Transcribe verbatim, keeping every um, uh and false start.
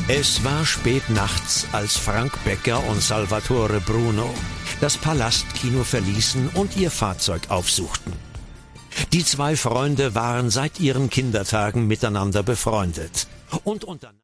Es war spät nachts, als Frank Becker und Salvatore Bruno das Palastkino verließen und ihr Fahrzeug aufsuchten. Die zwei Freunde waren seit ihren Kindertagen miteinander befreundet und unter